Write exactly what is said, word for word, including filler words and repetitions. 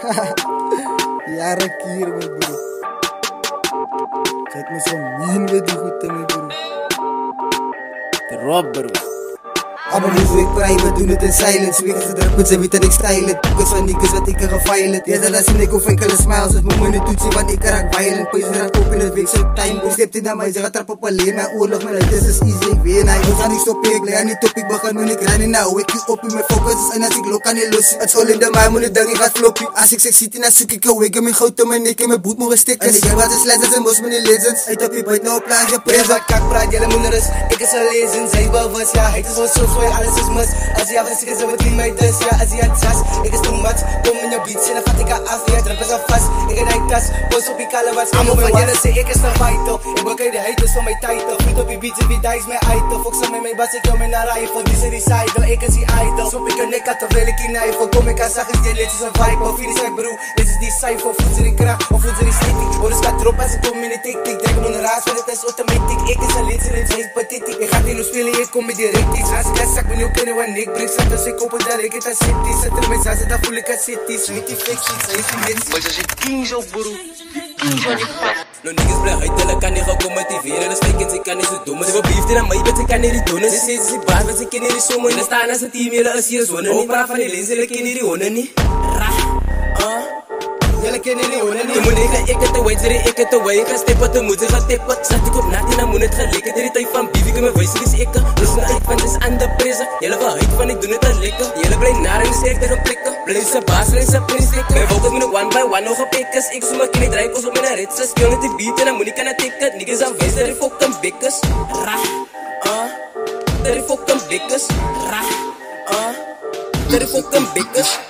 Jaren kier, mijn broer. Zet me zo min met die goed, mijn broer. De rob, bro. Allemaal hoe ik private, doen het in silence. Weken ze druk met ze weten ik style het. Poekers van niggas wat ik er geviolent. Ja, dat is een ik of enkele smiles. Het moet me niet toetsen, want ik raak violent. Pees er aan koop in het week, zo time. Ik step dit naar mij, ze gaat trap op alleen. Mijn oorlog, mijn het is is easy, ik weet niet. Ik ga niet stoppen, ik leg niet op. Ik begin nu, ik ren in nou. Wake you op in mijn focus is en als ik lok kan niet los. Het school in de mij, moet ik denk ik ga floppy. Als ik seks ziet, dan zoek ik een wake. Mijn goud om mijn nek en mijn boet mogen stikken. En ik heb wat is legends en bos met die legends. Uit op je buit, nou plaats, je prins. Wat kak praat, jelle moet er is. Ik is een lezen, zij bewust, ja. Het is wel zo zwaar, alles is mis. Als je afgezien is, wat in mij dus, ja. Als je het zas, ik is too much. Kom in je beats en dan vat ik haar af. Ja, drip is al vast. Ik in die tas, bos op die kalle was. Allemaal van jelle sê, ek is een fighter. Ik bekijk de haters van mijn title. Goed op die beats en die dice, mijn item. Fox aan met mijn bas, ik kom in naar rifle. Die is die side, ik is die idol. Swap ik een nek uit, terwijl ik die knife. Kom ik aan, zag ik dit, dit is een vibe. Of hier is mijn broer, dit is die cypher. Voet ze die kracht, of voet ze die sticky. Hoor eens gaat drop als ik kom in die tik-tik. Druk hem onder raas, want het is automatic. Ik is een lezer en zij is pathetiek. Ik ga die nu spelen, ik kom met die rectics. Als ik dat zak, ben je ook kunnen wanneer ik breek. Zat als ik op het daar, ik het als city. Zet er met zazen, dan voel ik als city. Sweet die ficties, zij is die mensen. Maar ze zit king zo, bro. King zo, die vet. No niggas blij uit, hulle kan nie gaan kom motiveren. Dus fake en sy kan nie so dom. Sy wil beef dit aan my, bet sy kan nie die doen. Sy sê sy is baas, bet sy ken nie die somme. En staan as 'n team, julle is hier sonne nie. Praat van die lens, julle ken nie die honde nie. Ra, ah. Julle ken nie die honde nie. Jy moet nie gaan ek het away, jy ek het away. Ek gaan step wat moet, jy gaan step wat. Zat ek op nacht en dan moet het gelijk. Het die tyd van beef, ek my wees, ek is ekke. Rus my uit, want dis ander prese. Julle wil uit van, ek doen het as lekker. Julle bly naar en sterk tegen plekken. Bly sy baas, bly sy prins lekker. My volk het my nog one by one nog gepekkes. Ek soem ek in die draai, kos op my na ritse. Speel net die beat en dan moet nie kan het tikken. Niggas aan wees, dat die fucking bekkes. Ra, ah. Dat die fucking bekkes. Ra, ah. Dat die fucking bekkes.